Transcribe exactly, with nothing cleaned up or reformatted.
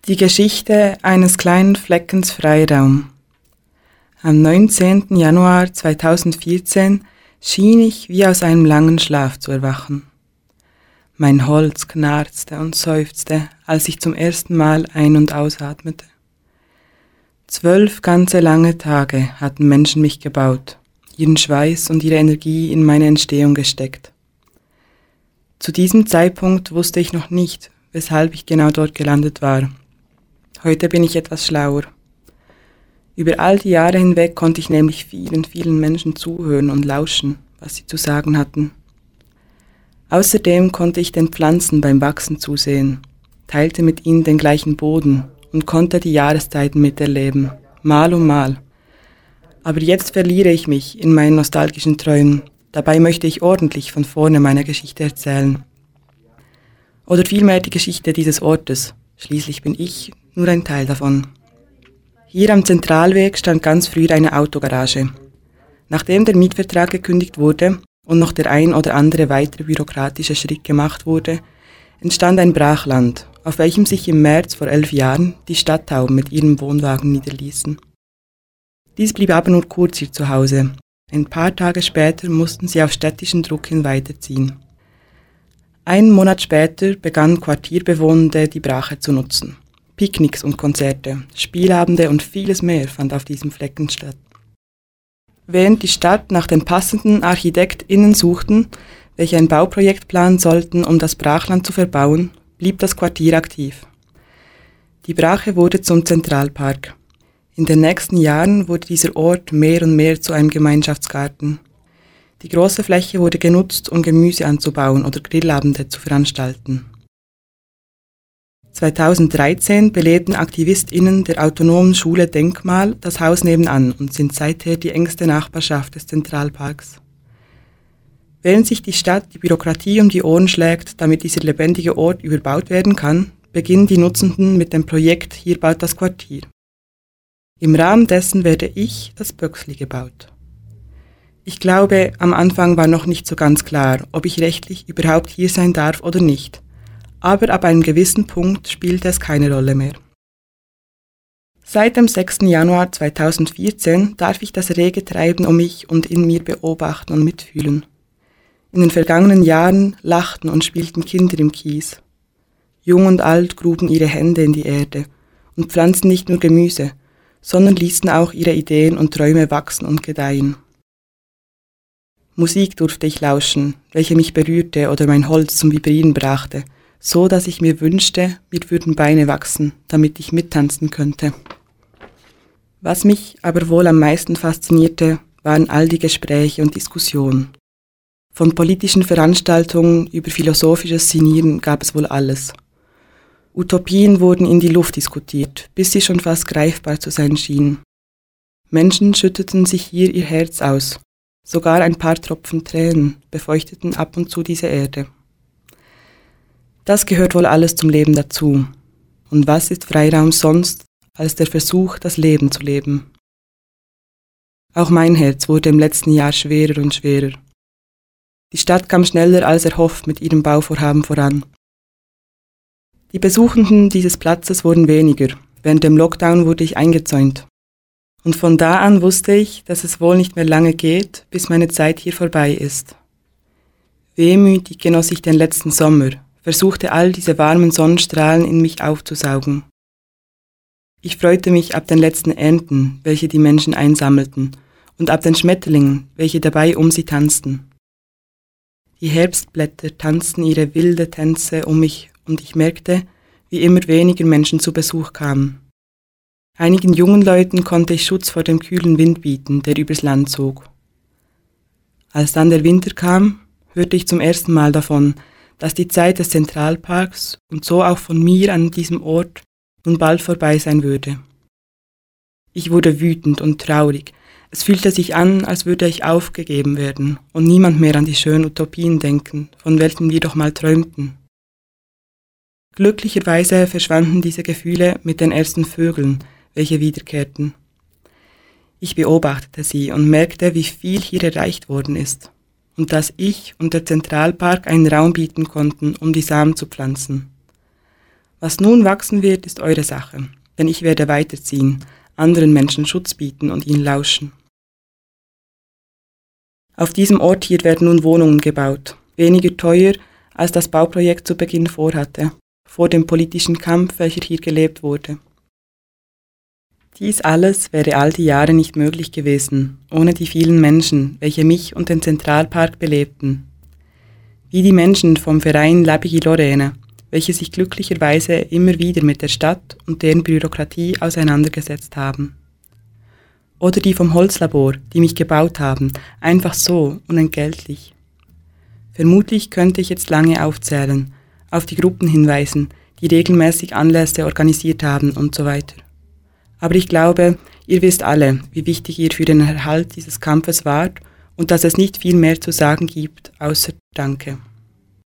Die Geschichte eines kleinen Fleckens Freiraum. Am neunzehnten Januar zweitausendvierzehn schien ich wie aus einem langen Schlaf zu erwachen. Mein Holz knarzte und seufzte, als ich zum ersten Mal ein- und ausatmete. Zwölf ganze lange Tage hatten Menschen mich gebaut, ihren Schweiß und ihre Energie in meine Entstehung gesteckt. Zu diesem Zeitpunkt wusste ich noch nicht, weshalb ich genau dort gelandet war. Heute bin ich etwas schlauer. Über all die Jahre hinweg konnte ich nämlich vielen, vielen Menschen zuhören und lauschen, was sie zu sagen hatten. Außerdem konnte ich den Pflanzen beim Wachsen zusehen, teilte mit ihnen den gleichen Boden und konnte die Jahreszeiten miterleben, mal um mal. Aber jetzt verliere ich mich in meinen nostalgischen Träumen, dabei möchte ich ordentlich von vorne meine Geschichte erzählen. Oder vielmehr die Geschichte dieses Ortes, schließlich bin ich nur ein Teil davon. Hier am Zentralweg stand ganz früher eine Autogarage. Nachdem der Mietvertrag gekündigt wurde und noch der ein oder andere weitere bürokratische Schritt gemacht wurde, entstand ein Brachland, auf welchem sich im März vor elf Jahren die Stadttauben mit ihrem Wohnwagen niederließen. Dies blieb aber nur kurz hier zu Hause. Ein paar Tage später mussten sie auf städtischen Druck hin weiterziehen. Einen Monat später begannen Quartierbewohnende die Brache zu nutzen. Picknicks und Konzerte, Spielabende und vieles mehr fand auf diesem Flecken statt. Während die Stadt nach den passenden ArchitektInnen suchten, welche ein Bauprojekt planen sollten, um das Brachland zu verbauen, blieb das Quartier aktiv. Die Brache wurde zum Zentralpark. In den nächsten Jahren wurde dieser Ort mehr und mehr zu einem Gemeinschaftsgarten. Die große Fläche wurde genutzt, um Gemüse anzubauen oder Grillabende zu veranstalten. zweitausenddreizehn belebten AktivistInnen der Autonomen Schule Denkmal das Haus nebenan und sind seither die engste Nachbarschaft des Zentralparks. Während sich die Stadt die Bürokratie um die Ohren schlägt, damit dieser lebendige Ort überbaut werden kann, beginnen die Nutzenden mit dem Projekt Hier baut das Quartier. Im Rahmen dessen werde ich das Böxli gebaut. Ich glaube, am Anfang war noch nicht so ganz klar, ob ich rechtlich überhaupt hier sein darf oder nicht. Aber ab einem gewissen Punkt spielte es keine Rolle mehr. Seit dem sechsten Januar zweitausendvierzehn darf ich das rege Treiben um mich und in mir beobachten und mitfühlen. In den vergangenen Jahren lachten und spielten Kinder im Kies. Jung und alt gruben ihre Hände in die Erde und pflanzten nicht nur Gemüse, sondern ließen auch ihre Ideen und Träume wachsen und gedeihen. Musik durfte ich lauschen, welche mich berührte oder mein Holz zum Vibrieren brachte, so dass ich mir wünschte, mir würden Beine wachsen, damit ich mittanzen könnte. Was mich aber wohl am meisten faszinierte, waren all die Gespräche und Diskussionen. Von politischen Veranstaltungen über philosophisches Sinnieren gab es wohl alles. Utopien wurden in die Luft diskutiert, bis sie schon fast greifbar zu sein schienen. Menschen schütteten sich hier ihr Herz aus, sogar ein paar Tropfen Tränen befeuchteten ab und zu diese Erde. Das gehört wohl alles zum Leben dazu. Und was ist Freiraum sonst, als der Versuch, das Leben zu leben? Auch mein Herz wurde im letzten Jahr schwerer und schwerer. Die Stadt kam schneller als erhofft mit ihrem Bauvorhaben voran. Die Besuchenden dieses Platzes wurden weniger. Während dem Lockdown wurde ich eingezäunt. Und von da an wusste ich, dass es wohl nicht mehr lange geht, bis meine Zeit hier vorbei ist. Wehmütig genoss ich den letzten Sommer, versuchte all diese warmen Sonnenstrahlen in mich aufzusaugen. Ich freute mich ab den letzten Ernten, welche die Menschen einsammelten, und ab den Schmetterlingen, welche dabei um sie tanzten. Die Herbstblätter tanzten ihre wilde Tänze um mich, und ich merkte, wie immer weniger Menschen zu Besuch kamen. Einigen jungen Leuten konnte ich Schutz vor dem kühlen Wind bieten, der übers Land zog. Als dann der Winter kam, hörte ich zum ersten Mal davon, dass die Zeit des Zentralparks und so auch von mir an diesem Ort nun bald vorbei sein würde. Ich wurde wütend und traurig. Es fühlte sich an, als würde ich aufgegeben werden und niemand mehr an die schönen Utopien denken, von welchen wir doch mal träumten. Glücklicherweise verschwanden diese Gefühle mit den ersten Vögeln, welche wiederkehrten. Ich beobachtete sie und merkte, wie viel hier erreicht worden ist und dass ich und der Zentralpark einen Raum bieten konnten, um die Samen zu pflanzen. Was nun wachsen wird, ist eure Sache, denn ich werde weiterziehen, anderen Menschen Schutz bieten und ihnen lauschen. Auf diesem Ort hier werden nun Wohnungen gebaut, weniger teuer, als das Bauprojekt zu Beginn vorhatte, vor dem politischen Kampf, welcher hier gelebt wurde. Dies alles wäre all die Jahre nicht möglich gewesen, ohne die vielen Menschen, welche mich und den Zentralpark belebten. Wie die Menschen vom Verein Läbigi Lorraine, welche sich glücklicherweise immer wieder mit der Stadt und deren Bürokratie auseinandergesetzt haben. Oder die vom Holzlabor, die mich gebaut haben, einfach so, unentgeltlich. Vermutlich könnte ich jetzt lange aufzählen, auf die Gruppen hinweisen, die regelmäßig Anlässe organisiert haben und so weiter. Aber ich glaube, ihr wisst alle, wie wichtig ihr für den Erhalt dieses Kampfes wart und dass es nicht viel mehr zu sagen gibt, außer Danke.